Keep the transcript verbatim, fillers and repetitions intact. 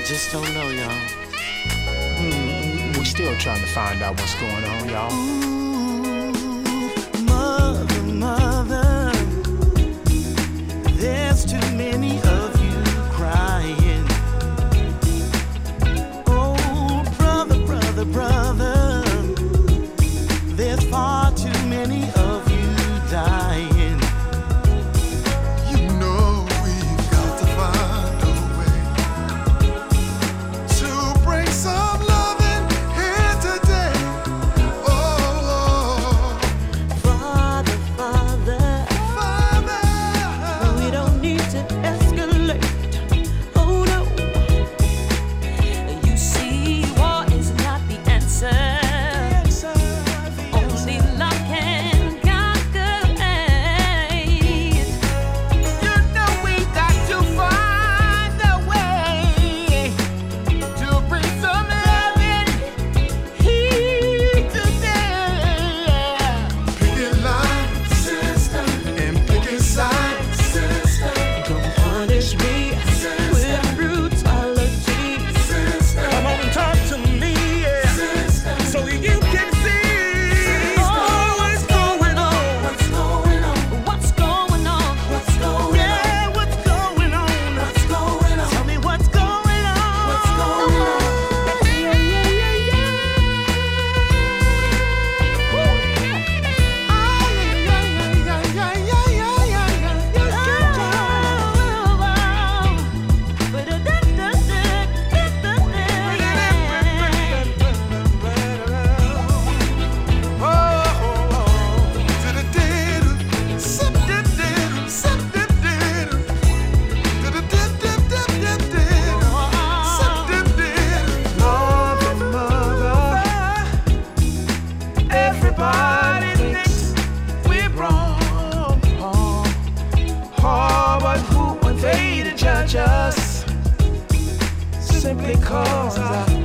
just don't know, y'all. Mm, we're still trying to find out what's going on, y'all. Ooh, mother, mother, there's too many of you crying. Oh, brother, brother, brother, there's far too many of you dying. Just simply cause I